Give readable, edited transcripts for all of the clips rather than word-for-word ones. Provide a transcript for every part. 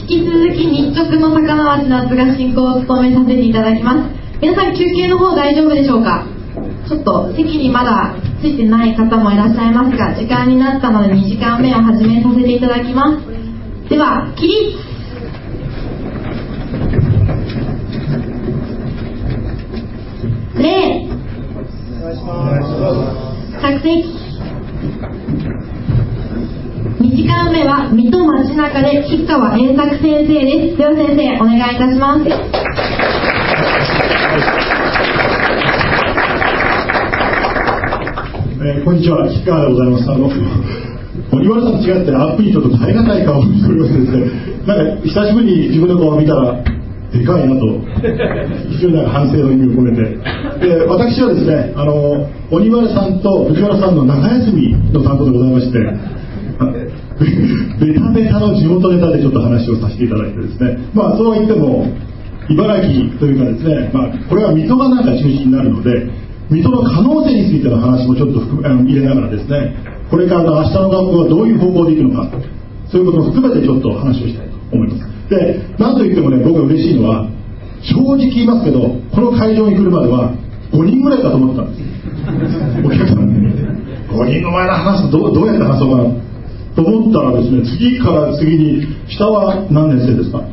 引き続き日直の高輪千夏が進行を務めさせていただきます。皆さん休憩の方大丈夫でしょうか。ちょっと席にまだついてない方もいらっしゃいますが、時間になったので2時間目を始めさせていただきます。では起立。礼。お願いします。着席。2時間目は水戸町中で吉川栄作先生です。では先生お願いいたします。 こんにちは、吉川でございます。森原さんと違ってアップにちょっと耐え難い顔をしておりましてですね、なんか久しぶりに自分の顔を見たらでかいなと非常に反省の意味を込めて、で私はですね、鬼原さんと藤原さんの中休みの担当でございまして、ベタベタの地元ネタでちょっと話をさせていただいてですね、そうは言っても茨城というかですね、これは水戸がなんか中心になるので、水戸の可能性についての話もちょっと入れながらですね、これからの明日の学校はどういう方向でいくのか、そういうことも含めてちょっと話をしたいと思います。で、なんといってもね、僕が嬉しいのは、正直言いますけど、この会場に来るまでは5人ぐらいかと思ってたんです。お客さん5人の前の話どうやって話そうかなと思ったらですね、次から次に下は何年生ですか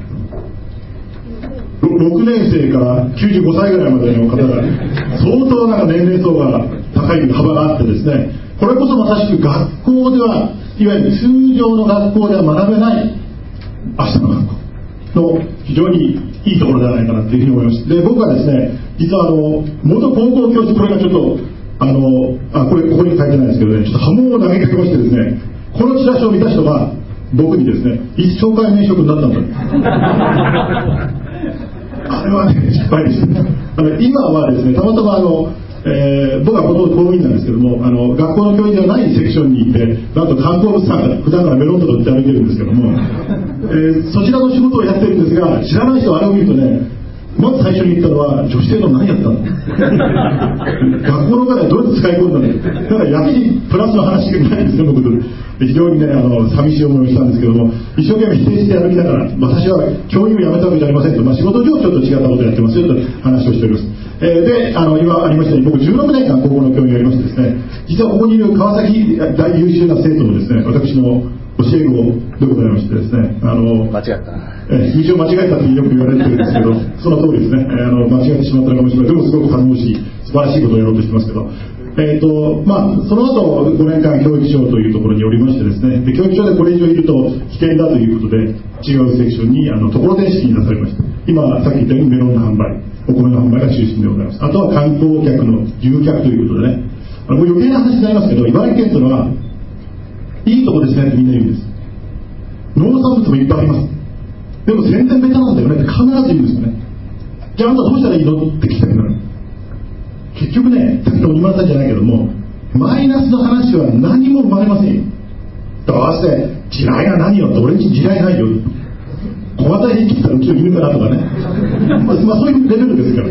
？6年生から95歳ぐらいまでの方が相当なんか年齢層が高い幅があってですね、これこそまさしく学校ではいわゆる通常の学校では学べない明日の学校の非常にいいところではないかなというふうに思います。で、僕はですね、実は元高校教師、これがちょっとここに書いてないですけどね、ちょっと波紋を投げかけましてですね、このチラシを見た人が僕にですね、一生涯免職になったんだあれはね、失敗です。今はですね、たまたま僕は公務員なんですけども、学校の教員ではないセクションに行って、なんと観光物産から普段からメロンとか売って歩いてるんですけども、そちらの仕事をやってるんですが、知らない人はあれを見るとね、まず最初に言ったのは、女子生徒何やったの学校の中でどうやって使い込んだのだからやけにプラスの話がないんですよ、僕。非常にね、寂しい思いをしたんですけども、一生懸命否定して歩きながら、私は教員を辞めたわけじゃありませんと、仕事上ちょっと違ったことをやってますよと話をしております。で、今ありましたように、僕16年間高校の教員をやりましてですね、実はここにいる川崎大優秀な生徒もですね、私の教え子でございましてですね、 間違った道を間違えたってよく言われてるんですけど、その通りですね、間違ってしまったのかもしれない。でもすごく頼もしい素晴らしいことをやろうとしてますけど、その後5年間教育長というところにおりましてですね、で教育長でこれ以上いると危険だということで違うセクションにところてん式に出されました。今さっき言ったようにメロンの販売、お米の販売が中心でございます。あとは観光客の誘客ということでね、余計な話になりますけど、茨城県というのはいいとこですねってみんな言うんです。農産物もいっぱいあります。でも宣伝ベタなんだよねって必ず言うんですよね。じゃああんたどうしたらいいのって聞きたくなる。結局ね、さっきの鬼丸さんじゃないけども、マイナスの話は何も生まれませんよ。どうして地雷が何よって、俺んち地雷ないよ、小型兵器来たらうちの犬かなとかねそういうレベルですから。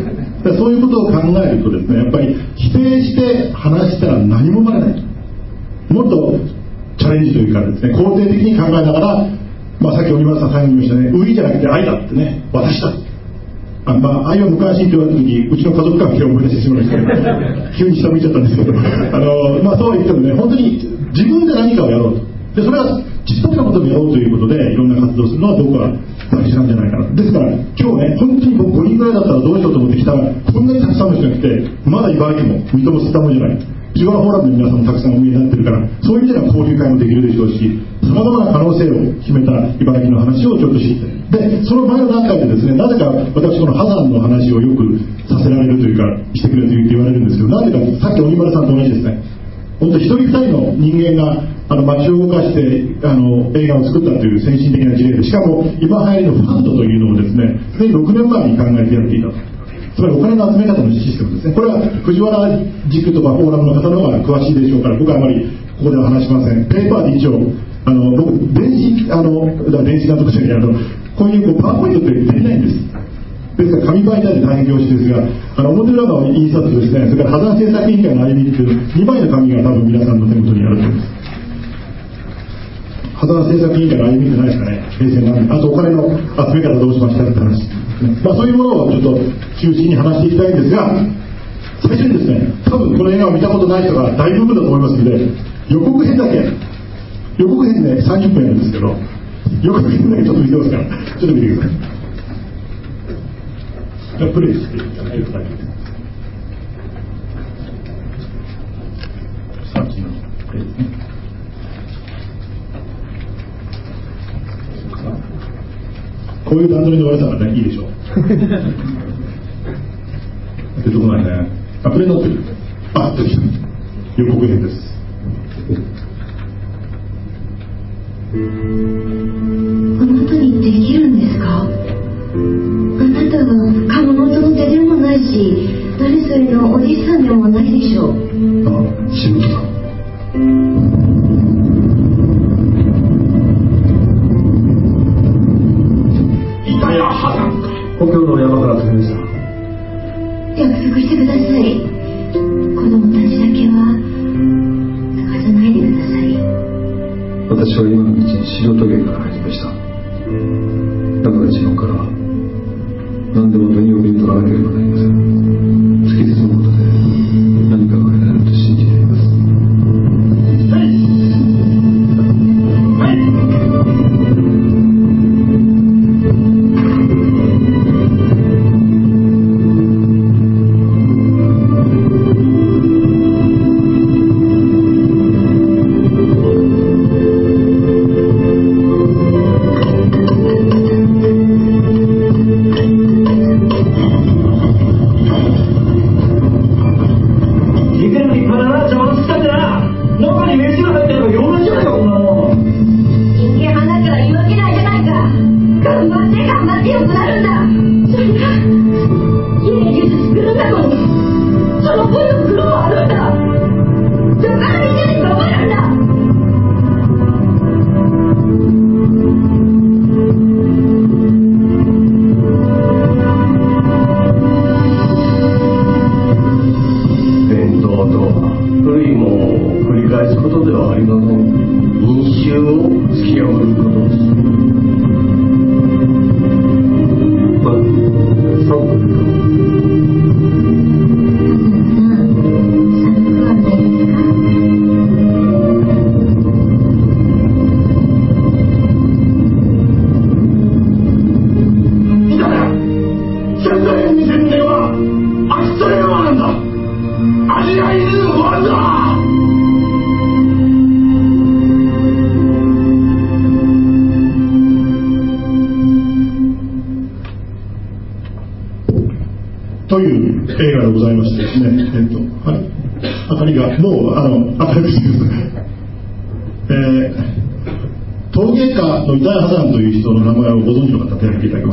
そういうことを考えるとですね、やっぱり否定して話したら何も生まれない。もっとチャレンジというかですね、肯定的に考えながら、さっき鬼丸さん最後に言いましたね、売りじゃなくて愛だってね、私だ。愛は無関心と言われた時にうちの家族関係を思い出してしまいましたけど急に下向いちゃったんですけどそうは言ってもね、本当に自分で何かをやろうと。でそれはちっぽけなことをやろうということでいろんな活動をするのは僕は大事なんじゃないかな。ですから今日ね、本当に僕5人ぐらいだったらどうしようと思ってきたら、こんなにたくさんの人が来て、まだ茨城も水戸も吸ったもんじゃない。藤原フォーラムの皆さんもたくさんお見えになってるから、そういう意味では交流会もできるでしょうし、さまざまな可能性を秘めた茨城の話をちょっと知って、でその前の段階でですね、なぜか私この波山の話をよくさせられるというかしてくれと言われるんですけど、なぜかさっき鬼丸さんと同じですね。本当一人二人の人間が街を動かして映画を作ったという先進的な事例で、しかも今流行りのファンドというのをですね、すでに6年前に考えてやっていたと。つまりお金の集め方のシステムですね。これは藤原塾とかフォーラムの方の方が詳しいでしょうから、僕はあまりここでは話しません。ペーパーで一応僕電子なんとかじゃない、こういうパワーポイントってできないんです。ですから紙媒体で大変恐縮ですが、表裏の印刷ですね、それから波山政策委員会の歩みっていう2枚の紙が多分皆さんの手元にあると思います。 破産政策委員会の歩みってないですかね、平成何年、あとお金の集め方どうしましたって話、そういうものをちょっと中心に話していきたいんですが、最初にですね、多分この映画を見たことない人が大部分だと思いますので、予告編だけ、予告編ね30分やるんですけど、予告編だけちょっと見せますから、ちょっと見てください。じゃあプレイしていただいて、さっきのプレイですね。こういう段取りで終われたらね、いいでしょう。出てこないね。あ、プレイになってる。あ、出てきた。予告編です。 あなたにできるんですか？あなたは鴨の手の手でもないし、誰それのおじいさんでもないでしょう。 あ、仕事だ。板谷波山か。 故郷の山から飛びました。 約束してください。子供たちだけは探さないでください。 私は今の道に白棘から入りました。だから自分から何でも手に送り取らなければなりません。突き進むことで何かが得られると信じています。 という映画でございましてですね、はい、明かりがもう明るくしてください。陶芸家の板谷波山という人の名前をご存知の方手を挙げていただけます。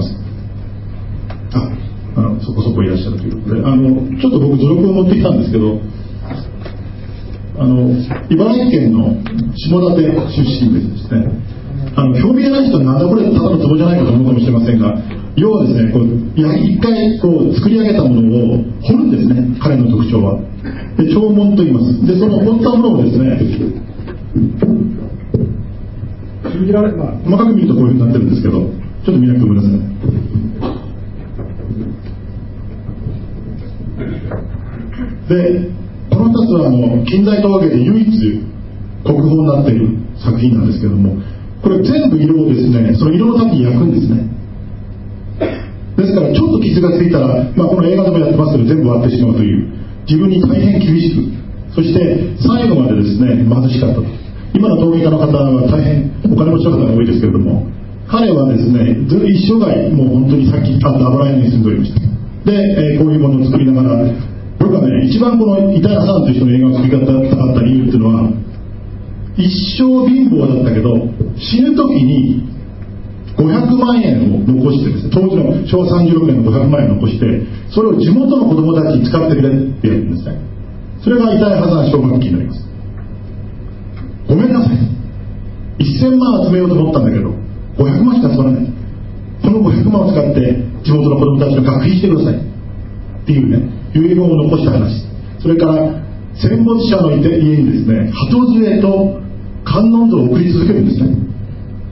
そこそこいらっしゃるということで、ちょっと僕図録を持ってきたんですけど、茨城県の下館出身でですね、興味がない人はなんだこれただの壺じゃないかと思うかもしれませんが、要はですね、一回作り上げたものを彫るんですね、彼の特徴は。で、彫文と言います。で、その彫ったものをですね、信じられ、細かく見るとこういうふうになってるんですけど、ちょっと見なくてごめんなさい。で、この2つは近代陶芸で唯一国宝になっている作品なんですけども、これ全部色をですね、その色のために焼くんですね。ですからちょっと傷がついたら、この映画でもやってますけど全部割ってしまうという、自分に大変厳しく、そして最後までですね貧しかったと。今の陶芸家の方は大変お金持ちの方が多いですけれども、彼はですね一生涯もう本当にさっき言った油屋に住んでおりました。で、こういうものを作りながら、僕はね一番この板谷さんという人の映画を作りたかった理由っていうのは、一生貧乏だったけど死ぬ時に500万円を残してですね、当時の昭和36年の500万円を残して、それを地元の子供たちに使ってくれってやるんですね。それが板谷波山奨学金になります。ごめんなさい、1000万集めようと思ったんだけど500万しか集まらない。この500万を使って地元の子供たちの学費してくださいっていうね遺言を残した話。それから戦没者の家にですね鳩杖と観音像を送り続けるんですね。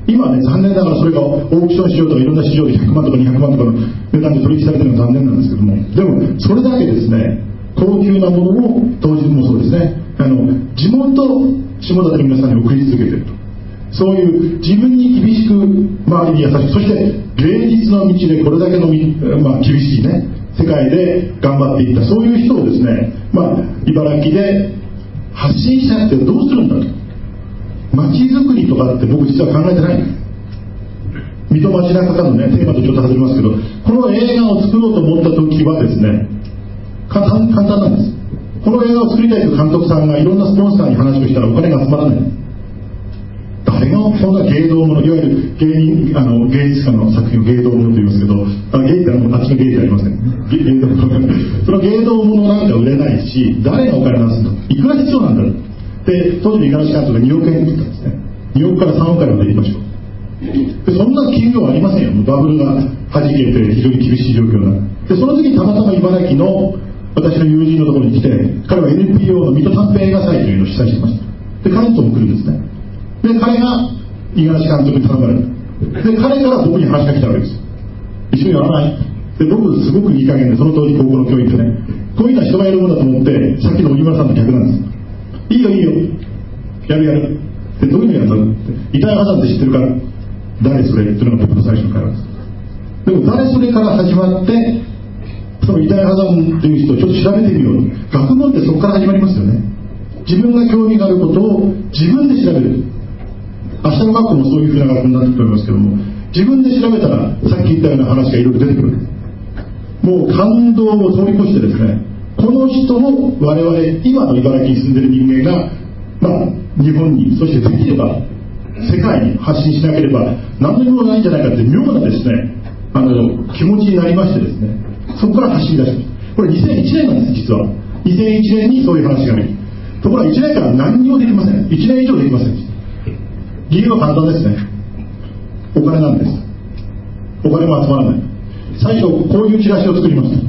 今はね、残念ながらそれがオークション市場とかいろんな市場で100万とか200万とかの値段で取引されてるのは残念なんですけども、でもそれだけですね、高級なものを当時もそうですね、地元下館の皆さんに送り続けていると、そういう自分に厳しく周りに優しく、そして芸術の道でこれだけの、厳しいね世界で頑張っていった、そういう人をですね、茨城で発信しなくてどうするんだと。街づくりとかって僕実は考えてないんです。水戸町中からのねテーマとちょっと外れますけど、この映画を作ろうと思った時はですね、簡単なんです。この映画を作りたいという監督さんがいろんなスポンサーに話をしたらお金が集まらない。誰がそんな芸道もの、いわゆる芸術家の作品を芸道ものと言いますけど、芸ってあっちの芸じゃありません。芸道ものその芸道ものなんか売れないし、誰がお金出すんだ、いくら必要なんだで、当時の五十嵐監督が2億円作ったんですね。2億から3億円までいきましょう。でそんな企業はありませんよ。バブルが弾けて非常に厳しい状況だ。でその時にたまたま茨城の私の友人のところに来て、彼は NPO の水戸短編映画祭というのを主催してました。で彼とも来るんですね。で彼が五十嵐監督に頼まれる。で彼から僕に話が来たわけですよ。一緒にやらない。で僕すごくいい加減で、その当時高校の教員でね、こういうのは人がやるものだと思って、さっきの鬼村さんの逆なんです。いいよやるで、どういうのやるんだって、遺体破産って知ってるから、誰それっていうのが僕の最初の会話です。でも誰それから始まって、その遺体破産っていう人をちょっと調べてみよう。学問ってそこから始まりますよね。自分が興味があることを自分で調べる。明日の学校もそういうふうな学校になってくると思いますけども、自分で調べたらさっき言ったような話がいろいろ出てくる。もう感動を通り越してですね、この人を我々今の茨城に住んでいる人間が、日本に、そしてできれば世界に発信しなければ何の意味もないんじゃないかって妙なですね、気持ちになりましてですね、そこから発信出します。これ2001年なんです。実は2001年にそういう話があり、ところが1年間何にもできません。1年以上できません。理由は簡単ですね。お金なんです。お金も集まらない。最初こういうチラシを作りました。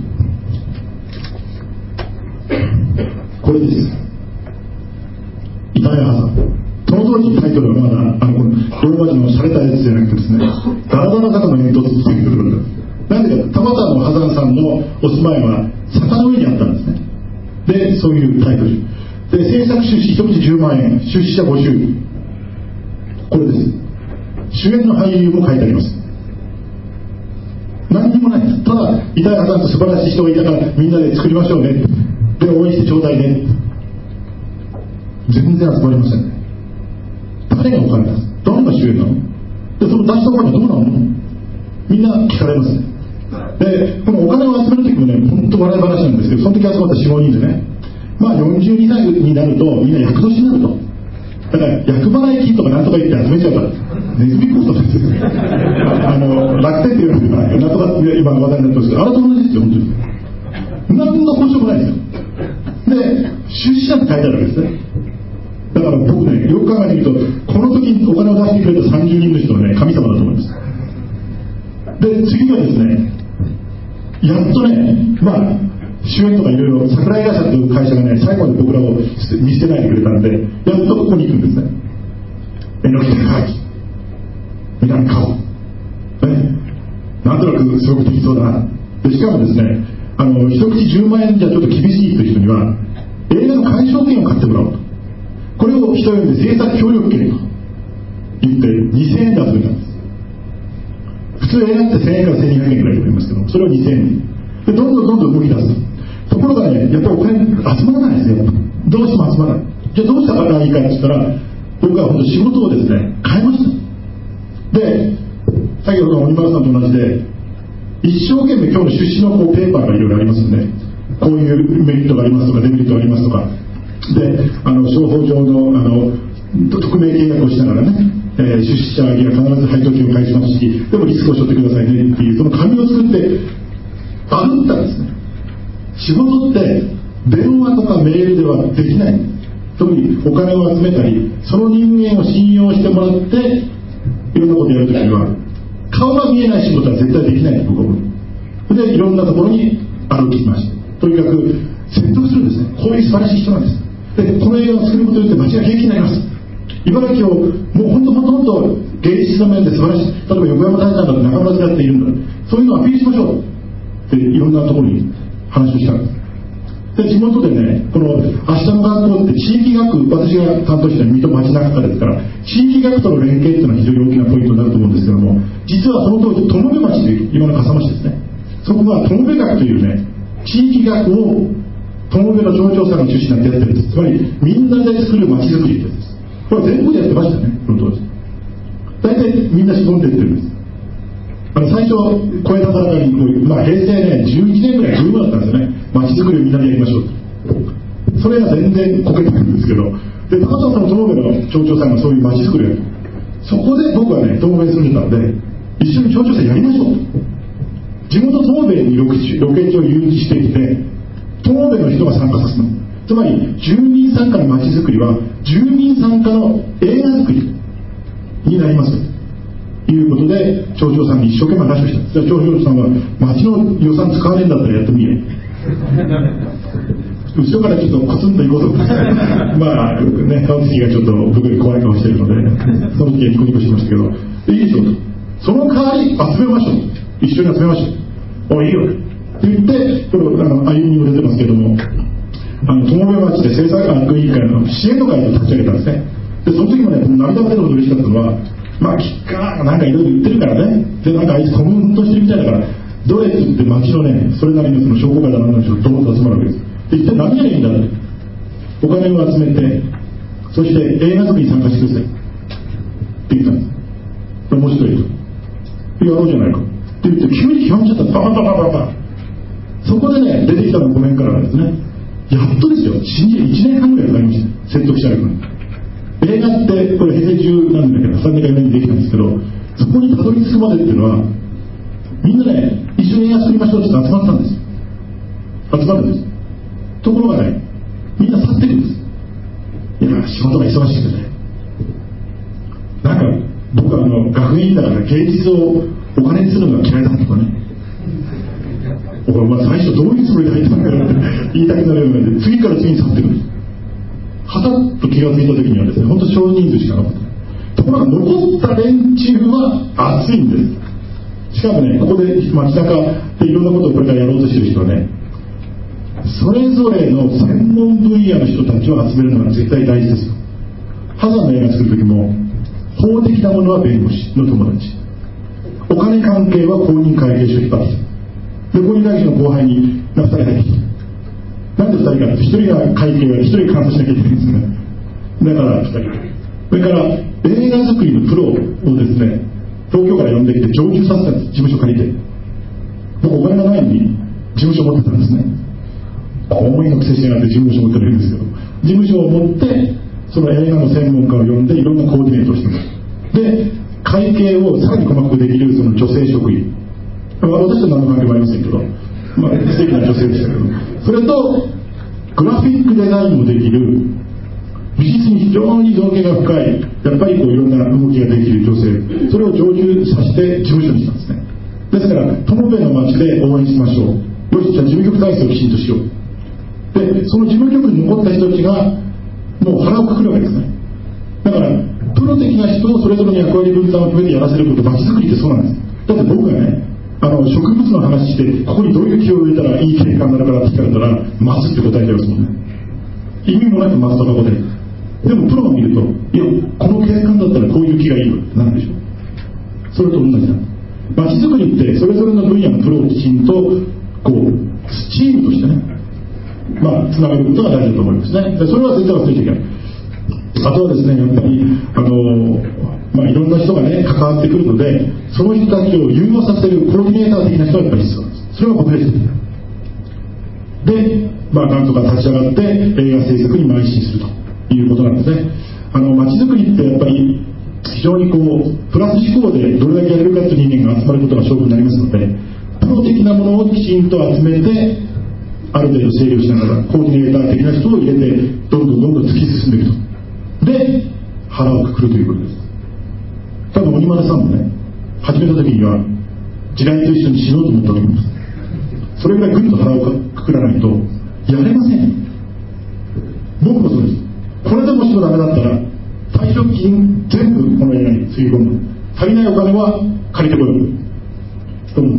これです。遺体破産。その当時タイトルはまだローマ字の洒落たやつじゃなくてですね、ダラダラ坂の煙突っていうことです。なんでか、田端の波山さんのお住まいは坂の上にあったんですね。でそういうタイトルで、制作出資1口10万円、出資者募集、これです。主演の俳優も書いてあります。何にもないです。ただ遺体破産と素晴らしい人がいたからみんなで作りましょうね、で応援してちょうだいね。全然集まりませんね。誰がお金出す、誰が主演なので、その出したお金はどうなの、みんな聞かれますね。でこのお金を集める時もね、本当笑い話なんですけど、その時集まった 4,5 人でね、42歳になるとみんな役年になると、だから役払い金とかなんとか言って集めちゃうから、ネズミ講座ですよ楽天っていうのはなんとか今話題になってますけど、あれと同じですよ。本当に何の保証もないですよ。で出資者って書いてあるわけですね。だから僕ね、よく考えてみると、この時にお金を出してくれた30人の人はね、神様だと思います。で次はですね、やっとね、主演とかいろいろ桜井会社という会社がね、最後まで僕らを見捨てないでくれたんで、やっとここに行くんですね。榎木隆明、南顔、なんとなくすごくできそうだな。でしかもですね、一口10万円じゃちょっと厳しいという人には映画の鑑賞券を買ってもらおうと、これを人呼んで制作協力券と言って2000円で集めたんです。普通映画って1000円から1200円ぐらいと思いますけど、それを2000円でどんどん動き出す。ところがね、やっぱりお金集まらないですよ。どうしても集まらない。じゃあどうしたらいいかって言ったら、僕は本当仕事をですね変えました。で先ほどの鬼丸さんと同じで、一生懸命今日の出資のペーパーがいろいろありますよね。こういうメリットがありますとかデメリットがありますとかで、商法上の匿名契約をしながらね、出資者には必ず配当金を返しますし、でもリスクを背負ってくださいねっていうその紙を作ってバグったんですね。仕事って電話とかメールではできない。特にお金を集めたり、その人間を信用してもらっていろんなことをやるときには顔が見えない仕事は絶対できないと僕は思う。でいろんなところに歩きました。とにかく説得するんですね。こういう素晴らしい人なんです。でこの映画を作ることによって街が平気になります。 茨城をもう本当芸術の面で素晴らしい、例えば横山大観だって中村だっているんだ、そういうのをアピールしましょうっていろんなところに話をしたんです。で地元でね、この明日の学校って地域学、私が担当した水戸町中ですから、地域学との連携っていうのは非常に大きなポイントになると思うんですけども、実はその当時友部町という今の笠間市ですね、そこは友部学というね地域学を友部の町長さんが中心になってやってるんです。つまりみんなで作る町づくりってやつです。これ全国でやってましたね、この当時。大体みんな絞んでいってるんです。最初小枝原に平成ね11年ぐらいブームだったんですよね。町づくりをみんなでやりましょうと。それが全然こけてくるんですけど、でたまたまその友部の町長さんがそういう町づくりをやる。そこで僕はね友部に住んでたんで、一緒に町長さんやりましょうと。地元友部にロケ地を誘致してきて、友部の人が参加させる。つまり住民参加の町づくりは住民参加の映画づくりになりますということで、町長さんに一生懸命話をしたんです。町長さんは町の予算使わねえんだったらやってみれ後ろからちょっとコツンといこうと思ってまあね、顔つきがちょっと僕より怖い顔してるのでその時はニコニコしましたけど、いいでしょうと、その代わり集めましょう、一緒に集めましょう、おいいよって言って、これ歩みにも出てますけども、友部町で政策学委員会の支援の会を立ち上げたんですね。でその時もね、涙が出るほど嬉しかったのは、まあきっかなんかいろいろ言ってるからね、でなんかあいつコムンとしてるみたいだから、どれって言って町のねそれなりのその商工会だなんだの人がドーンと集まるわけです。で一体何やりゃいいんだって、お金を集めて、そして映画作りに参加してくださいって言ったんです。これ面白いと、やろうじゃないかって言って急に決まっちゃった。ババババババ、そこでね出てきたのが5年からなんですね。やっとですよ、新人1年半ぐらいかかりました、説得したいのに。映画ってこれ平成中なんだけど3年か4年にできたんですけど、そこにたどり着くまでっていうのはみんなね一緒に映画作りましょうって集まったんです。集まるんです。ところがね、みんな去ってくるんです。いや仕事が忙しくてね、なんか僕は学園員だから芸術をお金にするのが嫌いだとかね、僕はまあ最初どういうつもりで入ったんだろうって言いたくなるようなで、次から次に去ってくるんです。はたっと気がついた時にはですね、本当少人数しかなかった。ところが残った連中は熱いんです。しかもね、ここで町中でいろんなことをこれからやろうとしてる人はね、それぞれの専門分野の人たちを集めるのが絶対大事ですよ。波山の映画作る時も、法的なものは弁護士の友達、お金関係は公認会計士を引っ張ってきた。で公認会計士の後輩に2人入ってきた。なんで2人かって、1人が会計は1人監査しなきゃいけないんですね。だから2人。それから映画作りのプロをですね、東京から呼んできて常駐させたんです。事務所借りて。僕お金がないのに事務所持ってたんですね。公務員のくせしながら事務所持ってるんですけど、事務所を持ってその映画の専門家を呼んでいろんなコーディネートをしてます。で会計をさらに細かくできるその女性職員、私と何の関係もありませんけど、まあ、素敵な女性でしたけど、それとグラフィックデザインもできる、美術に非常に造形が深い、やっぱりこういろんな動きができる女性、それを常駐させて事務所にしたんですね。ですから友部の町で応援しましょう、よしじゃあ事務局体制をきちんとしよう。でその事務局に残った人たちがもう腹をくくるわけですね。だからプロ的な人をそれぞれの役割分担を決めてやらせること、町づくりってそうなんです。だって僕がね植物の話して、ここにどういう木を植えたらいい景観になるからって聞かれたら松って答えてますもんね。意味もなく松とかこで、でもプロが見ると、いやこの景観だったらこういう木がいいよってなるでしょ。それと同じだ。町づくりってそれぞれの分野のプロをきちんとこうチームとしてね、まあつなげることが大事だと思いますね。それは絶対忘れちゃいけない。あとはですね、やっぱりまあ、いろんな人がね関わってくるので、その人たちを融和させるコーディネーター的な人がやっぱり必要なんです。それは僕です。で、まあ、なんとか立ち上がって映画制作に邁進するということなんですね。街づくりってやっぱり非常にこうプラス思考でどれだけやれるかという人間が集まることが勝負になりますので、プロ的なものをきちんと集めてある程度整理をしながらコーディネーター的な人を入れてどんどん突き進んでいくと。で腹をくくるということです。多分鬼丸さんもね始めた時には時代と一緒に死のうと思ったと思います。それぐらいぐっと腹をくくらないとやれません。僕もそうです。これでもしもダメだったら大正貯金全部この映画につぎ込む。足りないお金は借りてこようと思った。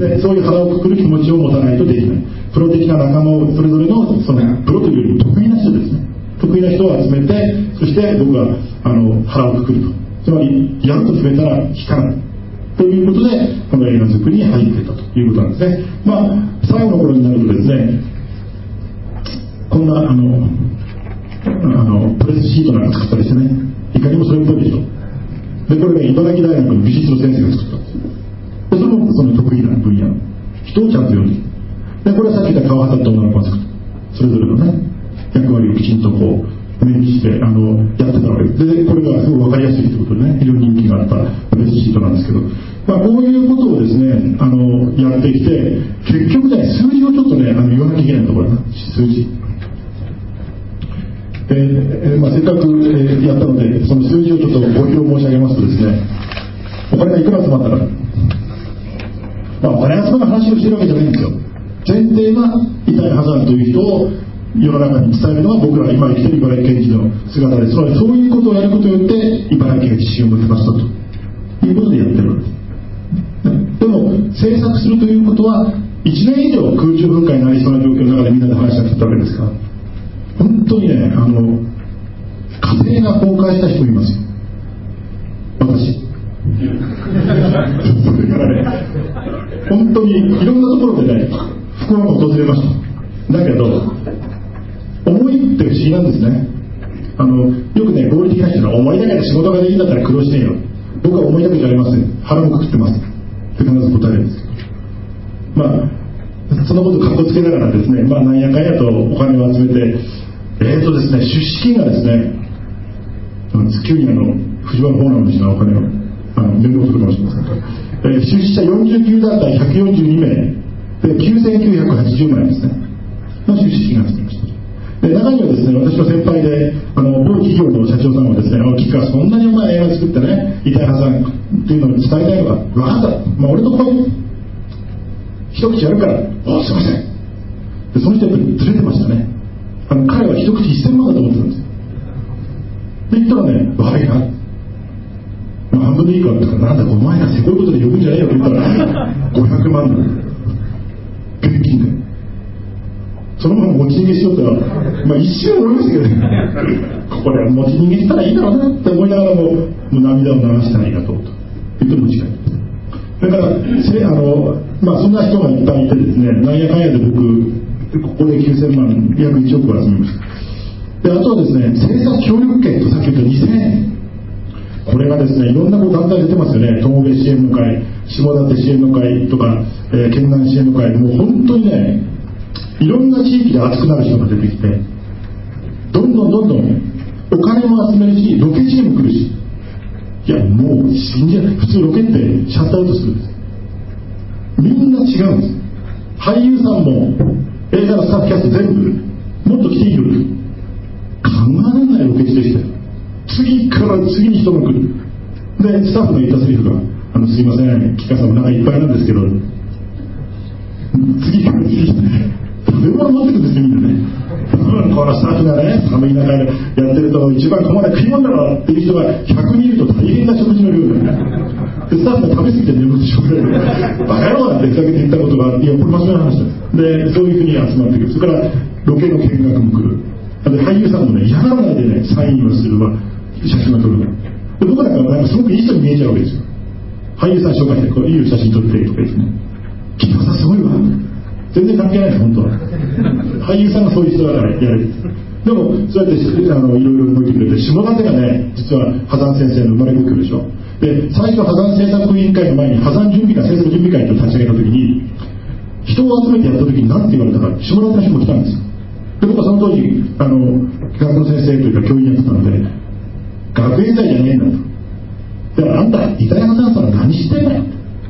でそういう腹をくくる気持ちを持たないとできない。プロ的な仲間をそれぞれのそのプロというよりも得意な人ですね。得意な人を集めて、そして僕は腹をくくると。つまりやると決めたら引かないということでこの映画作りに入っていたということなんですね。最後の頃になるとですね、こんなプレスシートなんか作ったりしてね、いかにもそれっぽいでしょ。でこれね、茨城大学の美術の先生が作ったんです。でそれもその得意な分野の人をちゃんと読んでいる。でこれはさっき言った川畑と女の子が作った、それぞれのね役割をきちんとこう目にしてやってたわけです。でこれがすごく分かりやすいということでね、非常に人気があったプレスシートなんですけど、こういうことをですねやってきて、結局ね数字をちょっとね言わなきゃいけないところだな、数字。せっかくやったのでその数字をちょっとご披露申し上げますとですね、お金がいくら集まったか、お金集まる話をしてるわけじゃないんですよ。前提が遺体破産という人を世の中に伝えるのは僕ら今生きている茨城県知の姿です。つまりそういうことをやることによって茨城県が自信を持ってましたということでやってるわけです。でも制作するということは1年以上空中分解になりそうな状況の中でみんなで話し合ってたわけですから、本当にね家庭が崩壊した人いますよ、私。それからね本当にいろんなところでね不幸が訪れました。だけど思いって不思議なんですね。よくね合理的な人は思いだけで仕事ができるんだったら苦労してんよ。僕は思いだけじゃありません、腹もくくってますって必ず答えるんですけど、そのことをかっこつけながらですね、なんやかんやとお金を集めてですね、出資金がですね、急に藤原法難のお金を連絡するかもしれません。出資者49団体142名で9980万円ですねの出資金がつきました。で中にはですね、私の先輩で某企業の社長さんはですね、キッカーそんなにお前映画作ってね遺体破産っていうのを伝えたいのか、分かった、俺とここに一口やるから、すいません。でその人やっぱりずれてましたね。彼は一口1000万だと思ってたんですよ。で言ったらね、悪いな、半分でいいかって言ったら、なんだお前がせこいことで呼ぶんじゃねえよって言ったら500万現金でそのまま持ち逃げしようとは、一瞬思いましたけどねこれは持ち逃げしたらいいだろうなって思いながらもう涙を流してありがとうと言って持ち帰る。だからそんな人がいっぱいいてですね、なんやかんやで僕ここで9000万約1億を集めました。であとはですね、政策協力券とさっき言った2000円、これがですねいろんな団体出てますよね。友部支援の会、下館支援の会とか、県南支援の会、もう本当にねいろんな地域で熱くなる人が出てきて、どんどんお金も集めるしロケ地にも来るし、いやもう信じられない。普通ロケってシャットアウトするんです。みんな違うんです。俳優さんも映画のスタッフキャスト全部もっと来ていいよ、考えられないロケ地でしたよ。次から次に人が来る。でスタッフの言ったセリフがすいません、キカさんお腹いっぱいなんですけど、次から次に食べ物持ってくるんですよ、みんなね。このスタッフがね寒い中でやってると一番困る食い物だろっていう人が100人いると大変な食事の量だよね。でスタッフが食べ過ぎて眠ってしょうがないバカ野郎なんてふざけて言ったことが、いやこれ真面目な話です。でそういうふうに集まってくる。それからロケの見学も来る。で俳優さんもね嫌がらないでねサインをするわ、写真を撮るの。で僕なんかすごくいい人に見えちゃうわけですよ。俳優さん紹介してこういい写真撮ってとか言ってね、キカさんすごいわ、全然関係ないです本当は。俳優さんがそういう人だからやる。でもそうやっていろいろ動いてくれて、下館がね実は波山先生の生まれ故郷でしょ。で最初波山政策委員会の前に波山準備会、政策準備会と立ち上げた時に人を集めてやった時に何て言われたか、下館の人も来たんですよ。で僕はその当時学校の先生というか教員やってたので、学園祭じゃねえんだと。だからあんた遺体破産さんは何してんだよ、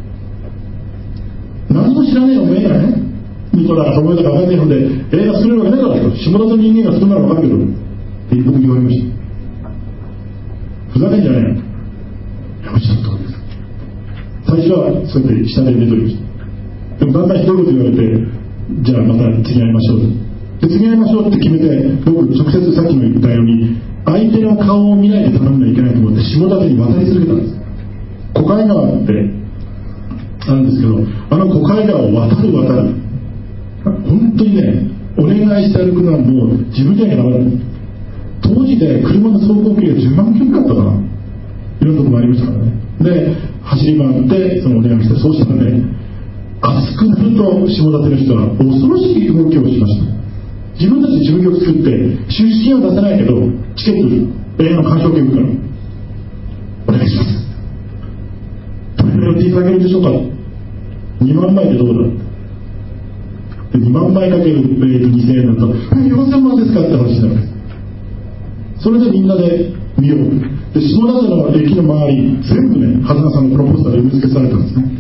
何も知らねえおめえがねミトだか友だか分かんねえので映画作れるわけないだろうと、下館の人間が作るなら分かるけどって僕に言われました。ふざけんじゃねえよ、やめちゃったところです。最初はそうやって下で出ておりました。でもだんだんひどいこと言われて、じゃあまた次会いましょうと。 で次会いましょうって決めて、僕直接さっきも言ったように相手の顔を見ないで頼んではいけないと思って下館に渡り続けたんです。小海川ってあるんですけど、あの小海川を渡る本当にね、お願いして歩くのはもう自分じゃなきゃダメだ。当時で車の走行距離が10万キロだったかな、いろんなところもありましたからね。で走り回ってそのお願いして、そうしたらね、暑くなると下館の人は恐ろしい動きをしました。自分たちで事務局作って出資金は出せないけどチケット映画の鑑賞券からお願いします、どれぐらい売っていただけるでしょうか、2万枚でどうだ、で2万枚かける2000円だと4000万ですかって話になるんです。それでみんなで見ようで、下館の駅の周り全部ね、はずなさんのプロポスターで埋め付けされたんですね。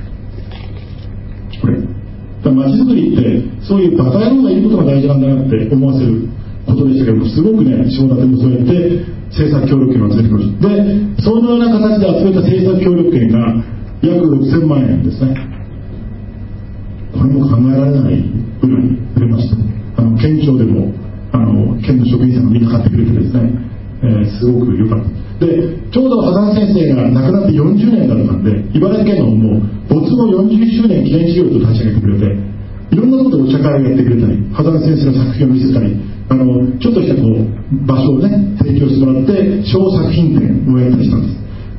これ街づくりってそういうバカ野郎がいることが大事なんだなって思わせることでしたけども、すごくね、下館もそうやって政策協力権を集めてきました。でそのような形で集めた政策協力権が約6000万円ですね。これも考えられないぐらい売れました。県庁でも県の職員さんがみんな買ってくれてですね、すごく良かった。でちょうど波山先生が亡くなって40年だったんで、茨城県の方も没後40周年記念事業と立ち上げてくれて、いろんなことでお茶会をやってくれたり、波山先生の作品を見せたり、ちょっとした場所をね提供してもらって小作品展をやったりしたんです。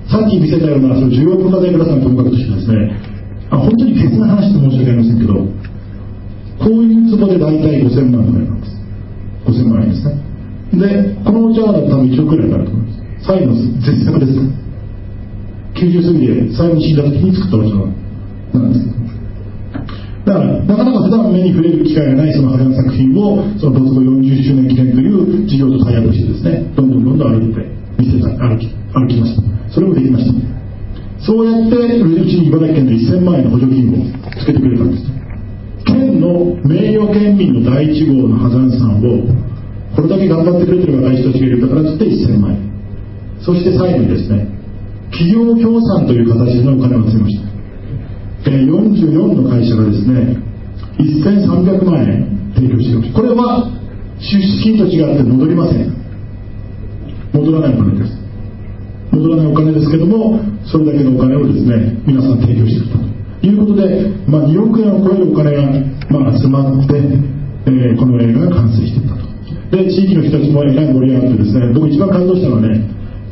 さっき見せたようなその重要文化財倉さんともかくとしてですね、本当に別な話と申し訳ありませんけど、こういう壺で大体5000万ぐらいなんです。5000万円ですね。でこのお茶は多分1億くらいになると思います。最後の絶作です。90過ぎで最後に死んだ時に作ったお茶なんです。だからなかなか普段目に触れる機会がないその派手な作品をその没後40周年記念という事業とタイアップしてですね、どんどん歩いて見せた歩きました。それもできました。そうやってうちに茨城県の1000万円の補助金をつけてくれたんです。県の名誉県民の第1号の波山さんをこれだけ頑張ってくれてる若い人たちがいるんだからといって1000万円、そして最後にですね、企業協賛という形でのお金を集めました。44の会社がですね1300万円提供しています。これは出資金と違って戻りません。戻らないお金です。戻らないお金ですけども、それだけのお金をですね皆さん提供してくれたということで、2億円を超えるお金が、集まって、この映画が完成していったと。で地域の人たちもえらい盛り上がってですね、僕一番感動したのはね、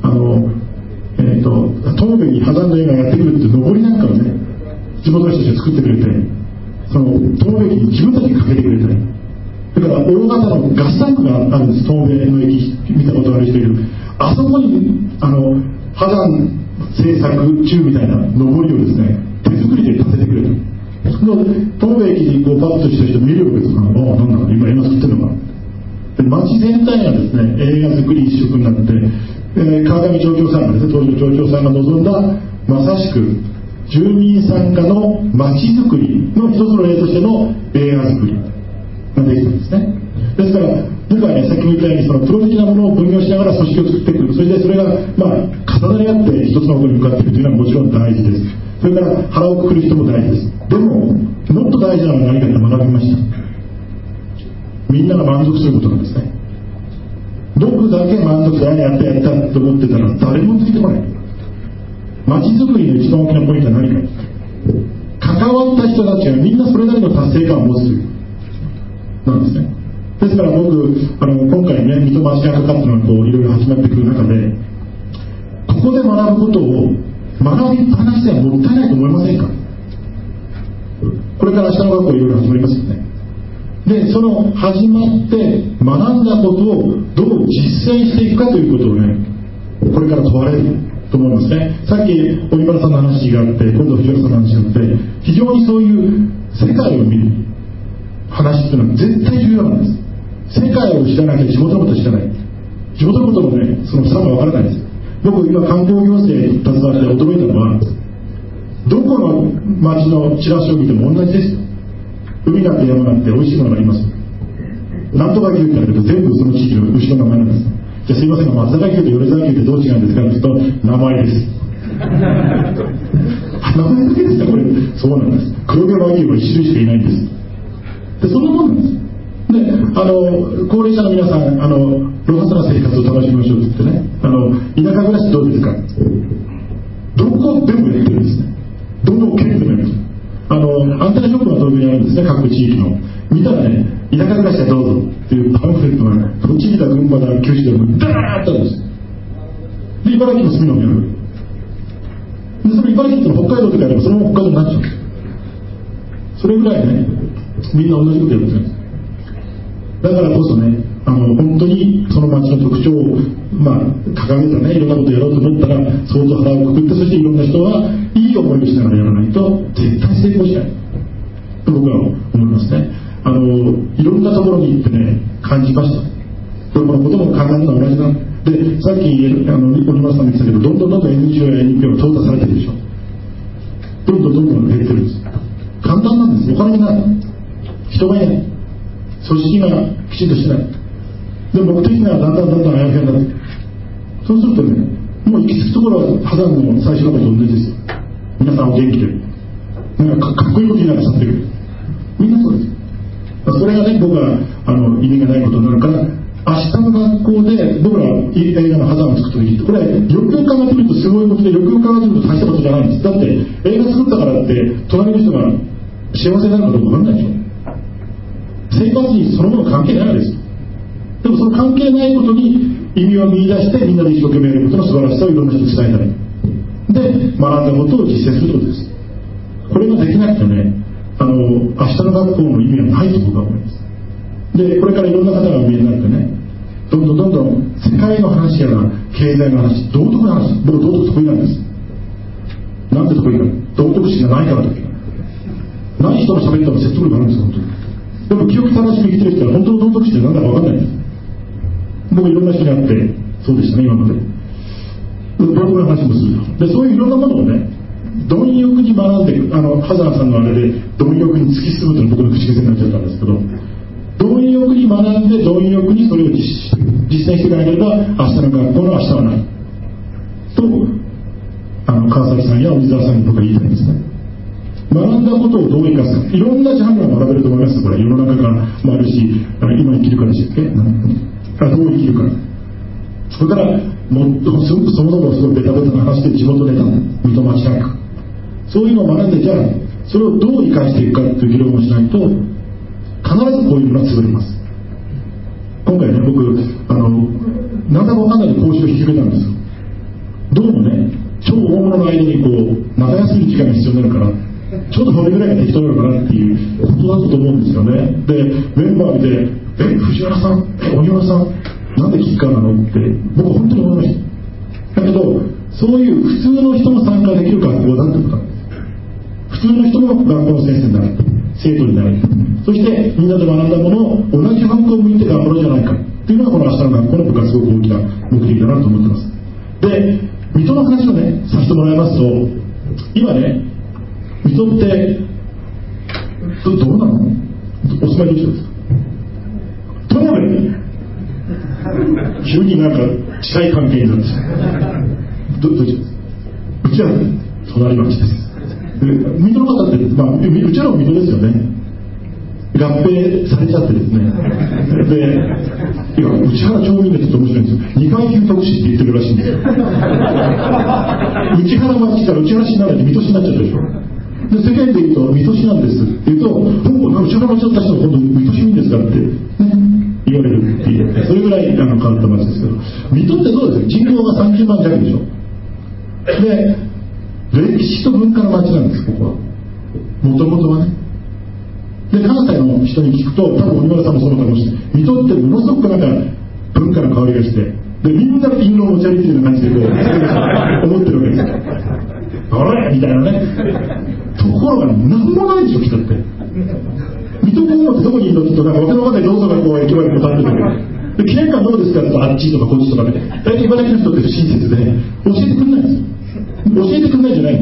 東部に波山の映画やってくるって上りなんかをね地元の人たちが作ってくれて、その東部駅に自分たちでかけてくれたり、だから大型のガスタンクがあるんです。東部の駅見たことある人いる。あそこに波山製作中みたいな上りをですね手作りで建ててくれた。東部駅にこうバッとした人見るわけですから、なんだ今映画作ってるのか。で街全体がですね映画作り一色になって、川上町長さんがですね、当時の町長さんが望んだまさしく住民参加の街づくりの一つの例としての映画作りができたんですね。ですから僕はね、さっきも言ったようにそのプロ的なものを分業しながら組織を作っていく、それでそれが重なり合って一つの方に向かっていくというのはもちろん大事です。それから腹をくくる人も大事です。でももっと大事なのは何かと学びました。みんなが満足することなんですね。僕だけ満足してやったと思ってたら誰もついてこない。街づくりの一番大きなポイントは何か、関わった人たちがみんなそれなりの達成感を持つというなんですね。ですから僕今回ね、水戸町がかかったのがいろいろ始まってくる中で、ここで学ぶことを学びっぱなしではもったいないと思いませんか。これから明日の学校いろいろ始まりますよね。でその始まって学んだことをどう実践していくかということをね、これから問われると思いますね。さっき荻原さんの話があって、今度藤原さんの話があって、非常にそういう世界を見る話っていうのは絶対重要なんです。世界を知らなきゃ地元のことを知らない。地元のことのね、その差がわからないんです。僕今観光行政に携わって驚いたのは、どこの町のチラシを見ても同じですよ。海なんて山なんて美味しいものがあります。なんとか牛ってあるけど全部その地域の牛の名前なんです。じゃあすいませんが、松坂牛と米沢牛ってどう違うんですかというと、名前です。名前だけですかこれ。そうなんです。黒毛和牛は一種類しかいないんです。でそんなもんなんです。 で高齢者の皆さんロハスな生活を楽しみましょうって言ってね、田舎暮らしどうですか。どこでもやってるんですね。どの県でもやってる。アンテナショップが東京にあるんですね、各地域の。見たらね、田舎暮らしはどうぞっていうパンフレットが栃木だ群馬だ九州だダーッとあるんです。で茨城も住みのにある。でそれ茨城って北海道とかあればそのまま北海道になっちゃうんです。それぐらいね、みんな同じことやってるんです。だからこそね、本当にその町の特徴を、掲げたね、いろんなことをやろうと思ったら相当腹をくくって、そしていろんな人がいい思いをしながらやらないと絶対成功しないと僕は思いますね。いろんなところに行ってね感じました。このことも考えるのは同じだ。でさっき小島さんも言ってたけど、どんどん NGO や NPO が淘汰されてるでしょ。どんどん減ってるんです。簡単なんです。お金がない、人がいない、組織がきちんとしてない。で目的がだんだんあやふやになって、そうするとね、もう行き着くところは波山の最初のことと同じですよ。皆さんお元気でなんかかっこいいこと言いながら去ってくる。みんなそうです。それがね、僕は意味がないことになるから、明日の学校で僕ら映画の波山を作った時って、これよくよく考えてみるとすごいことで、よくよく考えてみると大したことじゃないんです。だって映画作ったからって隣の人が幸せになるかどうか分かんないでしょ。生活にそのもの関係ないです。でもその関係ないことに意味を見出してみんなで一生懸命やることの素晴らしさをいろんな人に伝えたい。で学んだことを実践することです。これができなくてね、明日の学校の意味はないと僕は思います。でこれからいろんな方がお見えになってね、どんどん世界の話やら経済の話、道徳の話、僕道徳得意なんです。なんで得意か、道徳心がないからだけ。ない人が喋ったら説得力あるんですよ、本当に。でも記憶正しく生きてる人は本当の道徳心って何だか分かんないんです。僕いろんな人に会ってそうでしたね、今まで。道徳の話もすると。でそういういろんなものをね、貪欲に学んでいく。波山さんのあれで貪欲に突き進むというの僕の口癖になっちゃったんですけど、貪欲に学んで貪欲にそれを実践していかなければ明日の学校の明日はないと川崎さんや鬼沢さんに僕は言いたいんですね。学んだことをどう生かすか、いろんなジャンルが学べると思います。これ世の中からもあるし、今生きるからでしたっけ、どう生きるか、それからもっとそもそもすごいベタベタな話で地元ネタ、水戸町なんかそういうのを学んで、じゃあそれをどう生かしていくかという議論をしないと必ずこういうのが潰れます。今回ね、僕なんだか分かんないで講習を引き受けたんですよ。どうもね、超大物の間にこう長休み時間が必要になるからちょっとこれぐらいが適当なのかなっていうことだったと思うんですよね。でメンバー見て藤原さん鬼原さんなんでキッカーなのって僕本当に思いました。だけどそういう普通の人も参加できる学校だってことなんです。普通の人も学校の先生になる、生徒になる、そしてみんなで学んだものを同じ方向を向いて頑張ろうじゃないかっていうのがこの明日の学校の僕はすごく大きな目的だなと思ってます。で水戸の話をねさせてもらいますと、今ね水戸ってどうなの？お住まいどちらですか？友部急になんか近い関係になってどちらですか？うちは隣町です。水戸の方って、うちらも水戸ですよね。合併されちゃってですね。で、内原町民ってちょっと面白いんですよ。二階級特使って言ってるらしいんですよ。内原町から内原市になられて水戸市になっちゃったでしょ。で世間で言うと水戸市なんですって言うと、内原町だった人は今度水戸市民ですかって、ね、言われるっていう、それぐらい変わった町ですけど、水戸ってどうですか？人口が30万弱でしょ。で歴史と文化の町なんです、ここは。もともとはね。で関西の人に聞くと、多分鬼原さんもそうかもしれない。水戸ってものすごくなんか文化の香りがして、でみんなピンの持ち歩いてるような感じでこう思ってるわけですよ。あれみたいなね。ところが何もないでしょ、北って。水戸黄門ってどこにいるのって言うと、なんかわけのわかんない銅像がこう駅前に立ってて、で記念館どうですかって言うと、あっちとかこっちとかで、大体茨城の人って不親切で教えてくれないんですよ。教えてくれないじゃない、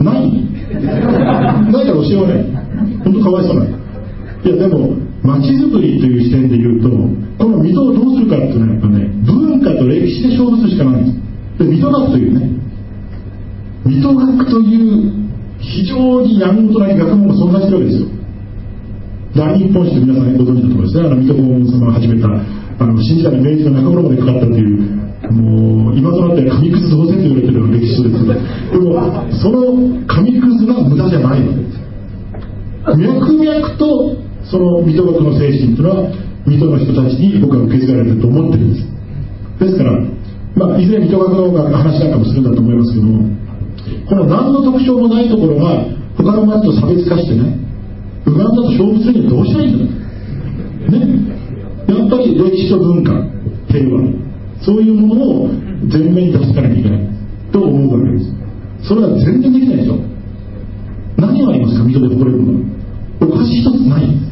ないから教えようね。本当かわいそうな。いやでも街づくりという視点で言うと、この水戸をどうするかっていうのはやっぱね、文化と歴史で勝負するしかないんです。で水戸学というね、水戸学という非常にやんごとなき学問が存在してるわけですよ。 大日本史って皆さんご存知だと思いますね。水戸黄門様が始めた新時代の明治の中頃までかかったという、もう今となっては紙くず同然と言われているような歴史書ですけど、でもその紙くずが無駄じゃないわけです。脈々とその水戸学の精神というのは水戸の人たちに僕は受け継がれていると思ってるんです。ですから、いずれ水戸学の話なんかもするんだと思いますけども、この何の特徴もないところが他の町と差別化してね、ウガンダと勝負するにはどうしたらいいんだね。やっぱり歴史と文化、平和、そういうものを前面に出していかなきゃいけないと思うわけです。それは全然できないでしょ。何がありますか、水戸で誇れるもの。お菓子一つないんです。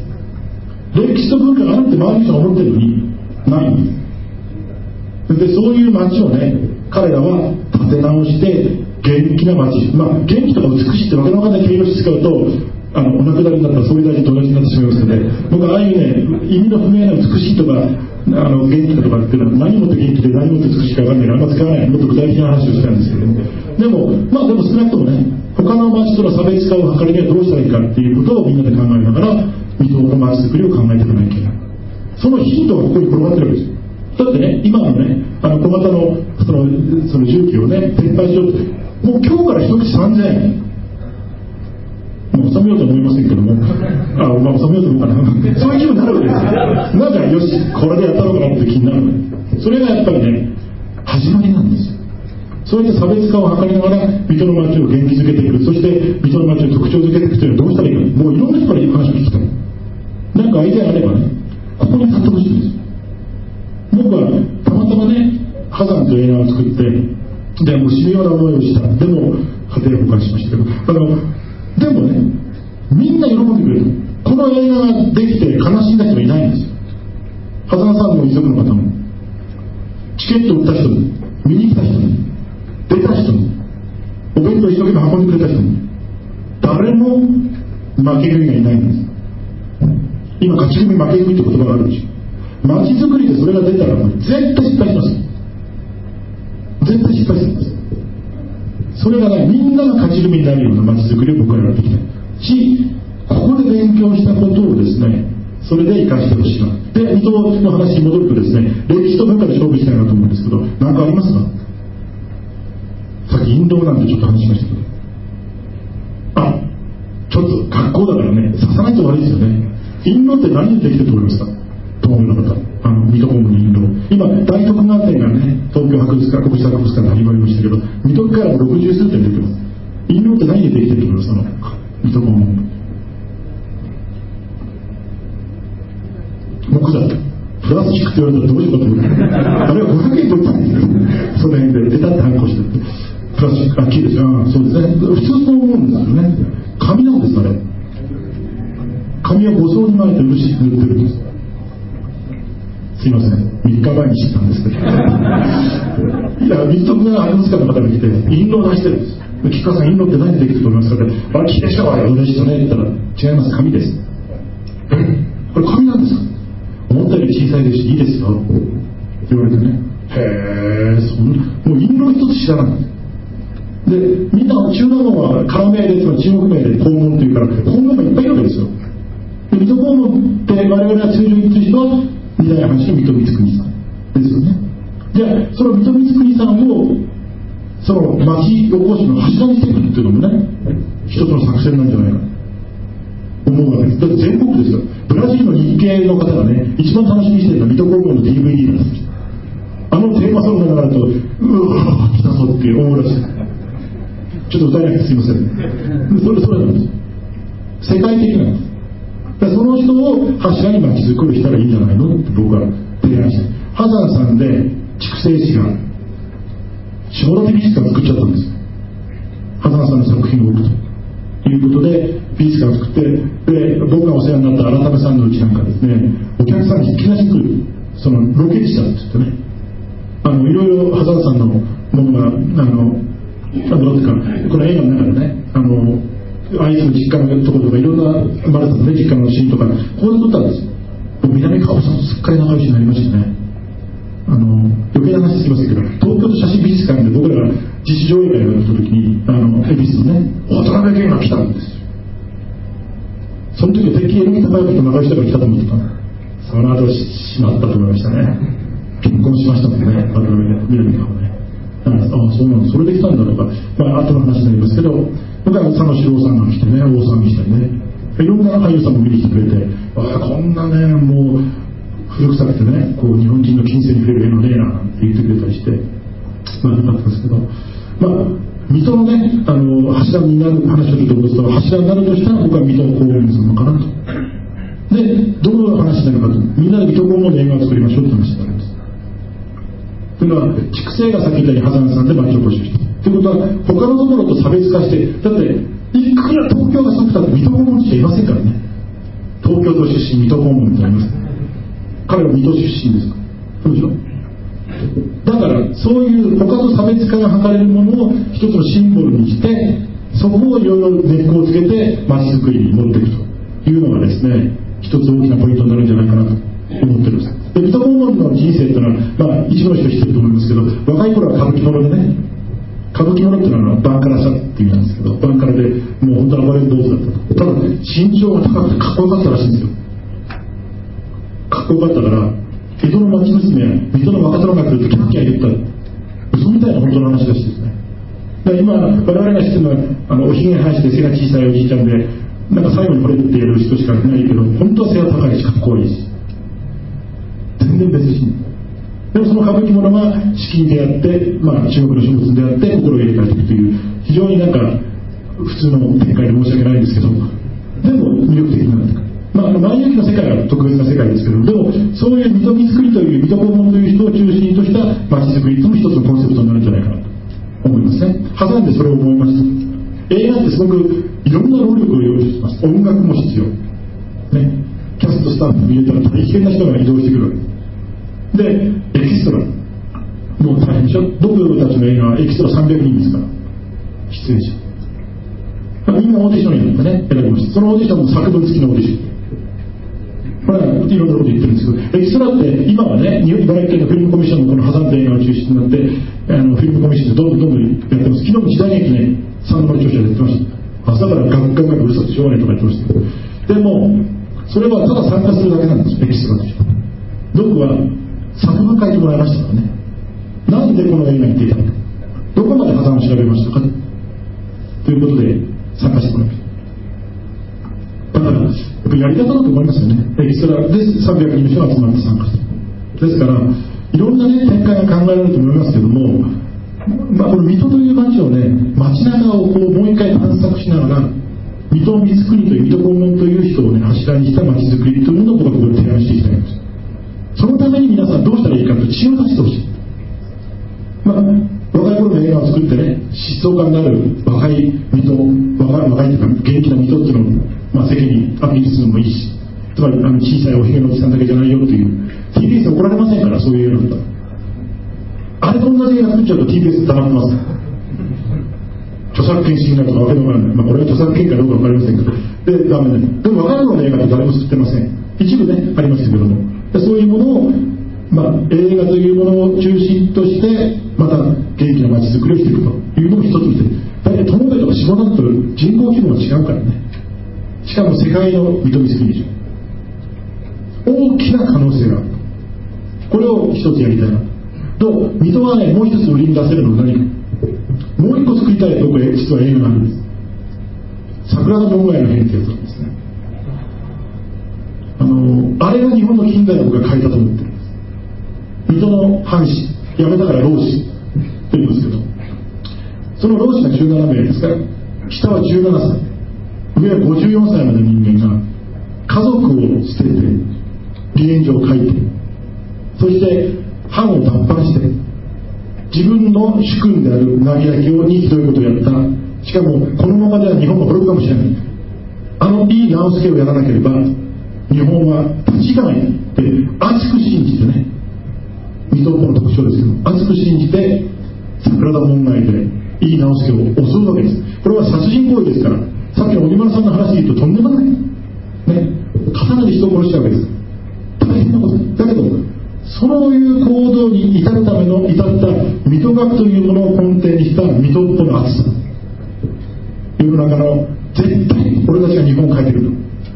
歴史と文化があるって周りの人が思ってるのにないんです。でそういう町をね、彼らは立て直して元気な町、元気とか美しいってわけのわかんない形容詞使うとお亡くなりになったら総理大臣と同じになってしまいますので、僕はああいうね、意味の不明な美しいとか元気だとかっていうのは何もって元気で何もって美しいか分かんないからあんま使わない、もっと具体的な話をしたんですけども、でも少なくともね、他の町との差別化を図るにはどうしたらいいかっていうことをみんなで考えながら水戸の町づくりを考えていかなきゃいけない。そのヒントがここに転がってるわけですよ。だってね、今のね、小型のその重機をね、撤廃しようって、もう今日から一口3000円。収めようと思いませんけども、収めようと思うかな、そういう気になるわけですよ。なんかよし、これでやったのかなって気になるわけです。それがやっぱりね、始まりなんですよ。それで差別化を図りながら水戸の町を元気づけていく、そして水戸の町を特徴づけていくというのはどうしたらいいか、もういろんな人から話を聞きたい。なんかアイデアあればね、ここに立ってほしいんですよ。僕はたまたまね、波山という映画を作って、でもう死ぬような思いをした。でも家庭崩壊しましたけど、でもね、みんな喜んでくれる。この映画ができて悲しんだ人はいないんですよ。波山さんの遺族の方も、チケット売った人も、見に来た人も、出た人も、お弁当一生懸命運んでくれた人も、誰も負け組がいないんです。今勝ち組負け組って言葉があるでしょ。街づくりでそれが出たらもう絶対失敗します。絶対失敗するんです。それがね、みんなが勝ち組になるような街づくりを僕はやってきたし、ここで勉強したことをですね、それで生かしてほしいな。で、水戸の話に戻るとですね、歴史と文化で勝負したいなと思うんですけど、何かありますか？さっきインドなんてちょっと話しましたけど、ちょっと学校だからね、刺さないと悪いですよね。インドって何でできてると思いますか？東京の方、水戸黄門のインド、今大徳川店がね、東京博物館、国立博物館で始まりましたけど、水戸からも60数点出てます。インドって何でできてると思いますか？水戸黄門、木材、プラスチックって言われたらどうしようかと思う。あれは500円取ったんですよ。その辺で出たって反抗してる。プラスチック、木ですよ。そうですね。普通そう思うんですよね。紙なんです、あれ。紙は5層に巻いて漆塗ってるんです。すいません、3日前に知ったんですけどいや、水戸が博物館の方が来てインドを出してるんです。吉川さん、インドって何でできると思いますかって、木でしたわよ、でしたねって言ったら、違います、紙です。これ紙なんですか？思ったより小さいですしいいですよって言われてね、へえ、もうインド一つ知らない。で、みんな中南門は唐名で、つまり中国名で黄門というから黄門がいっぱいいるわけですよ。で、水戸黄門って我々が通常に言ってる人は二代藩主の水戸光圀さんですよね。じゃあその水戸光圀さんをその町おこしの柱にしていくっていうのもね、一つの作戦なんじゃないかと思うわけです。だって全国ですよ。ブラジルの日系の方がね、一番楽しみにしてるのは水戸黄門の DVD なんです。テーマソングが流れるとうわー来たぞって思うらしい。ちょっと歌えなくてすいません。それなんです。世界的なんです。その人を柱に町づくりしたらいいんじゃないのって僕は提案して、波山さんで筑西市が下館美術館を作っちゃったんです。波山さんの作品を置くということで美術館を作って、で僕がお世話になった改めさんのうちなんかですね、お客さんに引き出しに来るそのロケ地だって言ってね、いろいろ波山さんのものがどうですか、この映画の中でね、愛する実家のところとかいろんなマルタのね実家のシーンとかここで撮ったんですよ。南川さんとすっかり仲良しになりましたね。余計な話すいませんけど、東京都写真美術館で僕らが自主上映会をやった時に恵比寿のね渡辺謙が来たんですよ。 その時は敵エレキ高い人長い人が来たと思ってた。その後しまったと思いましたね。結婚しましたもんね、バルミラミがね。ああ、そうなの、それで来たんだとか、後の話になりますけど、僕は佐野史郎さんが来てね、大騒ぎしたりね、いろんな俳優さんも見に来てくれて、こんなね、もう古臭くてね、こう日本人の金銭に触れる絵のねえななんて言ってくれたりして、よかったですけど、水戸のね、柱になる話をちょっと思うと、柱になるとしたら僕は水戸黄門様かなと。で、どの話になるかと、みんなで水戸黄門の映画を作りましょうって話になるんです。というのは、筑西がさっき言ったように破産さんで町おこしをしたということは、他のところと差別化して、だっていくら東京がすごくたって水戸黄門しかいませんからね。東京都出身水戸黄門ってあります。彼は水戸出身ですから。そうでしょ。だからそういう他と差別化が図れるものを一つのシンボルにして、そこをいろいろ根っこをつけて街づくりに持っていくというのがですね、一つ大きなポイントになるんじゃないかなと思ってるんです。で、水戸黄門の人生っていうのは、一部の人知ってると思いますけど、若い頃は歌舞伎者でね、歌舞伎者っていうのはバンカラさっていう意味なんですけど、バンカラでもう本当に暴れる坊主だったと。ただ身長が高くてかっこよかったらしいんですよ。かっこよかったから江戸の町娘や水戸の若殿が来るとキャッキャ言った嘘みたいな本当の話らしいですね。だから今我々が知ってるのはおひげ生やして背が小さいおじいちゃんで、なんか最後にこれってやる人しかいないけど、本当は背が高いしかっこいいし全然別人でも、その歌舞伎者が資金であって、中国の書物であって心を入れ替えていくという非常になんか普通の展開で申し訳ないんですけど、でも魅力的になってくる。万有記の世界は特別な世界ですけど、でもそういう水戸光圀という水戸黄門という人を中心とした街づくりとも一つのコンセプトになるんじゃないかなと思いますね。挟んでそれを思いました。映画ってすごくいろんな労力を要求します。音楽も必要、ね、キャストスタッフに入れたら大変な人が移動してくるわけで、エキストラもう大変でしょ。僕たちの映画はエキストラ300人ですから、出演者みんなオーディションになってね選びました。そのオーディションも作文付きのオーディション、これはいろんなこと言ってるんですけど、エキストラって今はね、茨城県のフィルムコミッションのこの破産で映画が中心になって、フィルムコミッションでどんどんやってます。昨日も時代劇ね、三の丸著者でやってました。朝からガンガンうるさくしょうがないとか言ってましたけど、でもそれはただ参加するだけなんですよ、エキストラとして。僕は作文書いてもらいましたからね。なんでこの映画に出たのか、どこまで破産を調べましたかということで参加してもらいました。だからやっぱりやり方だと思いますよね。エキストラで300人の人が集まって参加する。ですからいろんなね展開が考えられると思いますけども、この水戸という街をね、街中をこうもう一回探索しながら、水戸光圀という水戸黄門という人をね柱にした街づくりというのを僕はここで提案していきたいんです。そのために皆さんどうしたらいいかと知恵を出してほしい。若い頃の映画を作ってね、疾走感のある若い水戸、若いというか元気な水戸っていうのを、世間にアピールするのもいいし、つまり小さいおひげのおじさんだけじゃないよっていう TBS 怒られませんから、そういう映画だったらあれと同じ映画作っちゃうと TBS 黙ってます。著作権侵害とかわけのわからない、これは著作権かどうか分かりませんけど、でダメね。でも若い頃の映画って誰も作ってません。一部ねありますけども、そういうものを映画というものを中心としてまた元気な街づくりをしていくというのも一つにして、だって友部とか下田と人口規模が違うからね。しかも世界の水戸光圀でしょ。大きな可能性がある。これを一つやりたいなと。水戸はね、もう一つ売りに出せるのは何か、もう一個作りたいとこ実は映画があるんです。桜田門外の変ってやつなんですね。あれが日本の近代を僕が変えたと思ってるんです。水戸の藩士、辞めたから老子と言いますけど、その老子が17名ですから、下は17歳、上は54歳までの人間が家族を捨てて離縁状を書いて、そして藩を脱藩して自分の主君である成明にひどいことをやった。しかもこのままでは日本が滅ぶかもしれない。井伊直弼をやらなければ日本は立ち行かないって熱く信じてね、水戸の特徴ですけど、熱く信じて桜田門外で井伊直弼を襲うわけです。これは殺人行為ですから、さっきの荻村さんの話で言うととんでもない、ね、刀で人を殺したわけです。大変なことだけど、そういう行動に至るための至った水戸学というものを根底にした水戸っぽの熱さ、世の中の絶対俺たちが日本を変えていると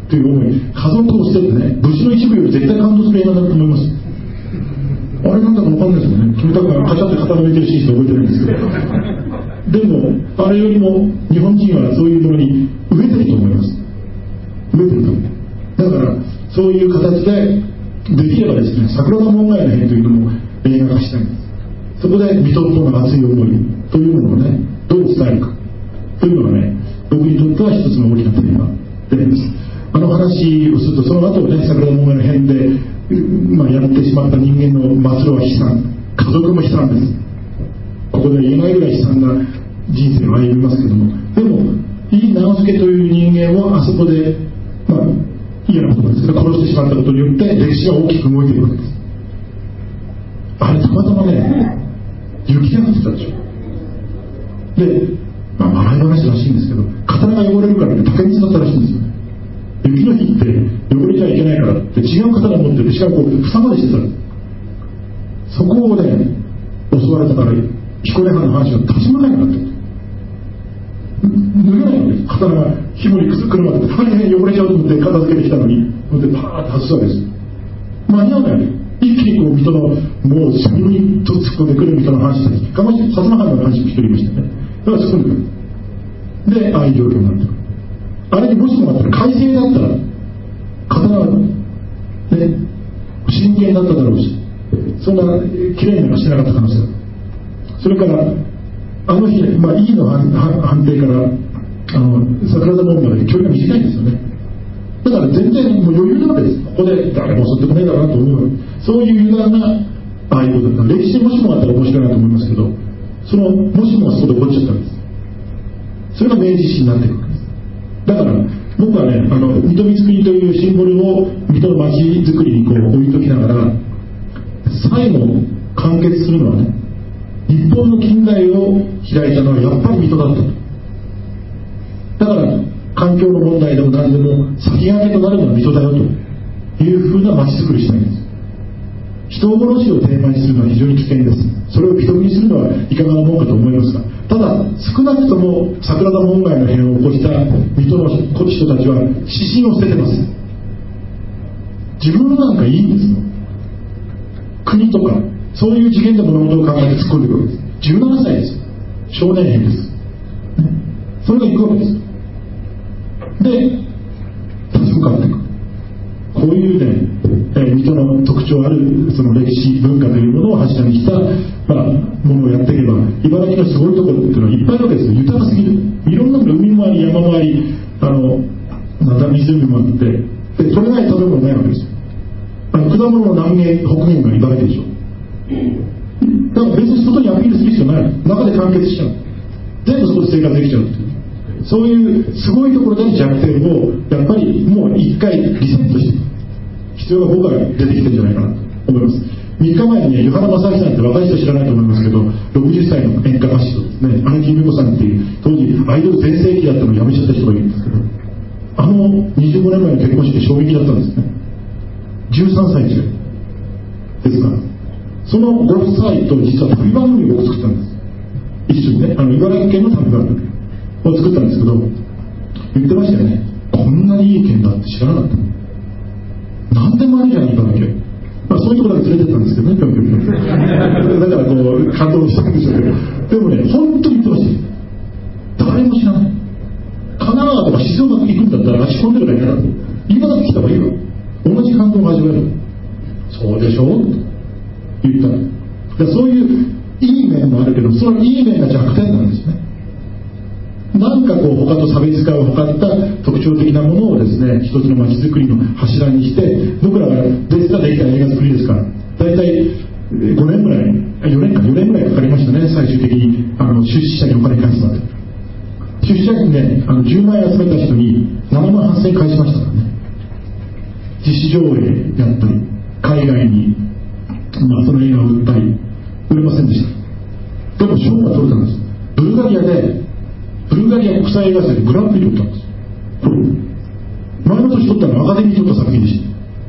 という思い、家族を捨ててね、武士の一部より絶対感動する映画だと思います。あれなんだか分かんないですよね。キムタクがカチャって肩の抜いてるシーンしか覚えてないんですけど、でもあれよりも日本人はそういうものに飢えてると思います。飢えてると思う。だからそういう形でできればですね、桜田門外の変というのも映画化したいんです。そこで水戸との熱い思いというものをね、どう伝えるかというのがね、僕にとっては一つの大きなテーマであります。あの話をすると、その後ね、桜田門外の変で、やってしまった人間の末路は悲惨、家族も悲惨です。ここで言えないぐらい悲惨な人生を歩みますけども、でも井伊直弼という人間をあそこで、嫌なことですけど殺してしまったことによって歴史が大きく動いているわけです。あれたまたまね、雪が降ってたでしょ。で、笑い話らしいんですけど、刀が汚れるからって竹に使ったらしいんですよね。雪の日って汚れちゃいけないからって違う刀を持ってて、しかも房までしてた。そこをね、襲われたから彦根藩の話が立ち向かえなかった。脱げないわけです。刀が紐にくるまって大変汚れちゃうと思って片付けてきたのに、でパーッと外すわけです。間に合わないわけ。一気に水戸のもうしゃぶりと突っ込んでくる水戸の藩士たち、薩摩藩の藩士も一人いましたね。だから突っ込んでくる。で、ああいう状況になってくる。あれにもしもあったら、改正だったら刀はね、真剣だっただろうし、そんなきれいなのしてなかった可能性だ。それからあの日、井伊の判定から桜田門まで距離が短いんですよね。だから全然もう余裕なわけです。ここで誰も襲ってこねえだろうなと思う。そういう油断がああいうことだった。歴史でもしもあったら面白いなと思いますけど、そのもしもがそこで起こっちゃったんです。それが明治維新になっていくわけです。だから僕はね、水戸光圀というシンボルを水戸の町づくりに置いときながら、最後完結するのはね、日本の近代を開いたのはやっぱり水戸だったと。だから環境の問題でも何でも先駆けとなるのは水戸だよというふうな町づくりしたいんです。人殺しをテーマにするのは非常に危険です。それを美徳にするのはいかがなもんかと思いますが、ただ少なくとも桜田門外の変を起こした水戸の人たちは指針を捨ててます。自分なんかいいんですよ。国とかそういう次元で物事を考えて突っ込んでくるわけです。17歳です。少年兵です。それがいくわけです。で、立ち向かっていく。こういうね、水戸の特徴あるその歴史文化というものを柱にした、ものをやっていけば、茨城のすごいところっていうのはいっぱいあるわけですよ。豊かすぎる。いろんな海もあり、山もあり、湖もあって、で取れない食べ物ないわけですよ。果物の南限北限が茨城でしょ。だから別に外にアピールする必要ない。中で完結しちゃう。全部そこで生活できちゃうっていう。そういうすごいところでの弱点をやっぱりもう一回リセットしていく必要が僕は出てきてるんじゃないかなと思います。3日前にね、湯原正明さんって若い人知らないと思いますけど、60歳の演歌歌手とですね、荒木由美子さんっていう当時アイドル全盛期だったのを辞めちゃった人がいるんですけど、25年前の結婚式で衝撃だったんですね。13歳違いですから、そのご夫妻と実は旅番組を作ったんです。一緒にね、茨城県の旅番組を作ったんですけど、言ってましたよね。こんなにいい県だって知らなかった。何でもあるじゃん、茨城県。そういうところで連れてったんですけどね、だから感動したんでしょうけど、でもね、本当に言ってました。誰も知らない。神奈川とか静岡行くんだったら足込んでるだけだと。茨城来た方がいいわ。同じ感動が味わえる。そうでしょって言ったら、そういういい面もあるけど、そのいい面が弱点なんですね。なんか他と差別化を図った特徴的なものをですね、一つの街づくりの柱にして、僕らが別ができた映画作りですから、大体5年ぐらい、4年ぐらいかかりましたね、最終的に出資者にお金返すまで。出資者にね、10万円集めた人に7万8000円返しましたからね。自主上映やったり、海外に、その映画を売ったり、売れませんでした。でも賞が取れたんです。ブルガリア国際映画祭でグランプリ取ったんです。前の年取ったのはアカデミー取った作品でした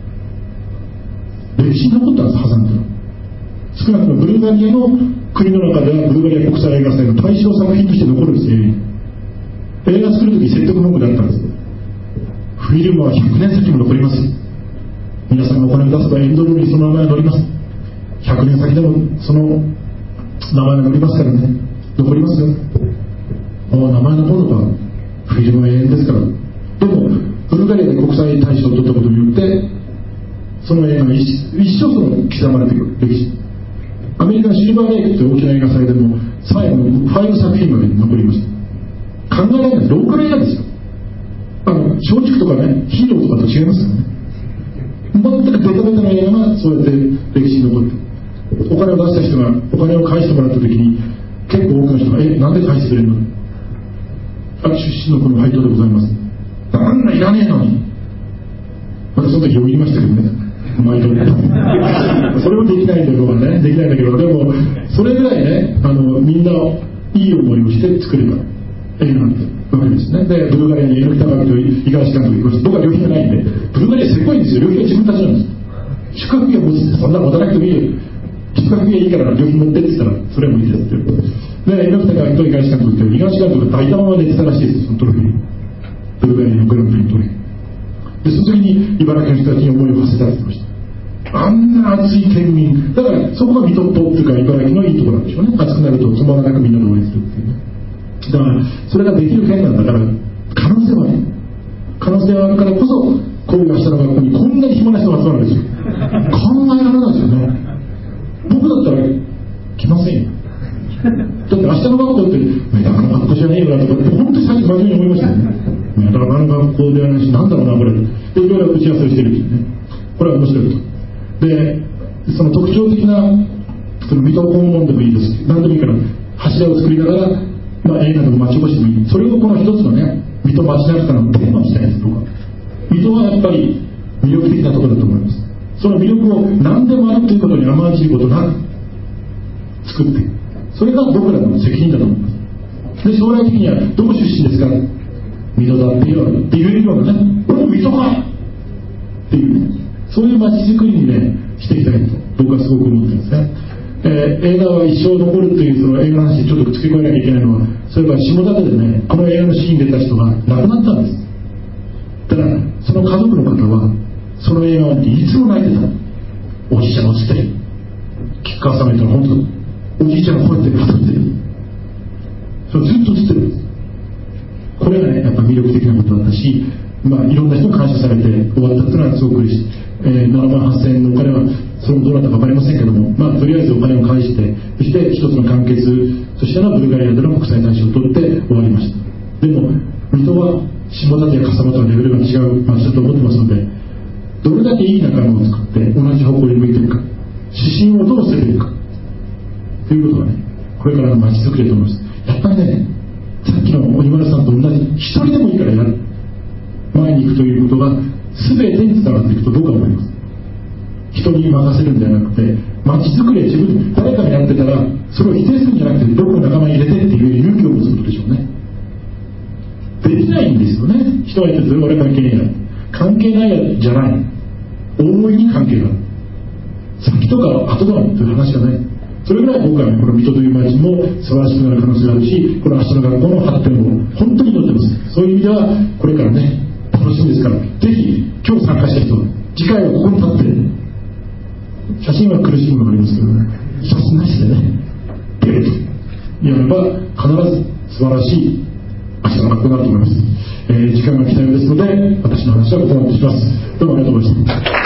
。歴史に残ったんです、破産というのは。少なくともブルガリアの国の中ではブルガリア国際映画祭の対象作品として残るんですよ。映画作るとき説得文句だったんです。 フィルムは100年先も残ります。皆さんがお金を出せばエンドロールにその名前が載ります。100年先でもその名前が載りますからね。残りますよ。もう名前のものがフィルムは永遠ですから。でもブルガリアで国際大賞を取ったことによってその映画が一生その刻まれていく歴史。アメリカのシルバーレイクという大きな映画祭でも最後の5作品まで残りました。考えられないローカル映画ですよ。松竹とかね、ヒーローとかと違いますからね。全くベタベタな映画がそうやって歴史に残って、お金を出した人がお金を返してもらった時に結構多くの人がなんで返してくれるの、出身のこの配当でございます、なんだいらねえのに。私その時よぎりましたけどね、毎度それもできないんだけどね、できないんだけど、でもそれぐらいね、みんないい思いをして作れた映画なんですわけですね。でブルガリアに猪木隆と五十嵐監督行きました。僕は旅費がないんで、ブルガリアせこいんですよ。旅費は自分たちなんです。宿泊費は持つって、そんな持たなくてもいいよ、宿泊費はいいから旅費持ってって言ったらそれもいいですってで、猪木隆と五十嵐監督って五十嵐監督が大体まま寝てたらしいです。そのトロフィーブルガリアのグランプリのトロフィーで、その時に茨城の人たちに思いを馳せたって言ってました。あんな熱い県民だから、そこが水戸っぽっていうか茨城のいいところなんでしょうね。熱くなると止まらなくみんなで応援するっていうね。だからそれができる県なんだから、可能性はね、可能性はあるからこそこういう明日の学校にこんなに暇な人が集まるんですよ。考えられないですよね。僕だったら来ませんよ。だって明日の学校ってメダカの学校じゃねえよなとかって本当に最初真面目に思いましたよね。メダカの学校ではないし、なんだろうなこれで、いろいろ打ち合わせをしてるんですよね。これは面白いと。でその特徴的なその水戸黄門でもいいですし、何でもいいから柱を作りながら、映画でも町おこしでもいい。それをこの一つのね、水戸町中のテーマにしたいんです僕は。水戸はやっぱり魅力的なところだと思います。その魅力を何でもあるということに甘んじることなく作っていく、それが僕らの責任だと思います。で将来的にはどこ出身ですか、水戸だって言えるようなね、俺も水戸かっていうね、そういう街づくりにねしていきたいと僕はすごく思ってるんですね。映画は一生残るというその映画の話にちょっと付け加えなきゃいけないのは、それから下館でね、この映画のシーンに出た人が亡くなったんです。ただその家族の方はその映画を見ていつも泣いてた。おじいちゃんが映ってる、吉川さんが言ったら本当おじいちゃんがこうやって語ってる、それずっと映ってるんです。これがねやっぱ魅力的なことだったし、いろんな人に感謝されて終わったというのはすごく嬉しい。7万8000円のお金はそのどなたか分かりませんけども、とりあえずお金を返して、そして一つの完結としてのブルガリアでの国際大賞を取って終わりました。でも水戸は下館や笠間とはレベルが違う街だと思ってますので、どれだけいい仲間を作って同じ方向に向いているか、指針をどう捨てているかということがね、これからの街づくりだと思います。やっぱりね、さっきの今田さんと同じ、一人でもいいからやる、前に行くということが全てに伝わっていくと僕は思います。人に任せるんじゃなくて、街づくりは自分誰かがやってたらそれを否定するんじゃなくて、僕の仲間に入れてっていう勇気を持つことでしょうね。できないんですよね。人が言ってそれ俺関係ない、関係ないじゃない、大いに関係がある。先とか後だという話がない。それぐらい僕はこの水戸という街も素晴らしくなる可能性があるし、この明日の学校の発展も本当に祈ってます。そういう意味ではこれからね楽しみですから、ぜひ今日参加した人は次回はここに立って写真は苦しいものがありますけどね、写真なしでね出るとやれば必ず素晴らしい明日の学校になると思います。時間が来たようですので私の話はここまでとします。どうもありがとうございました。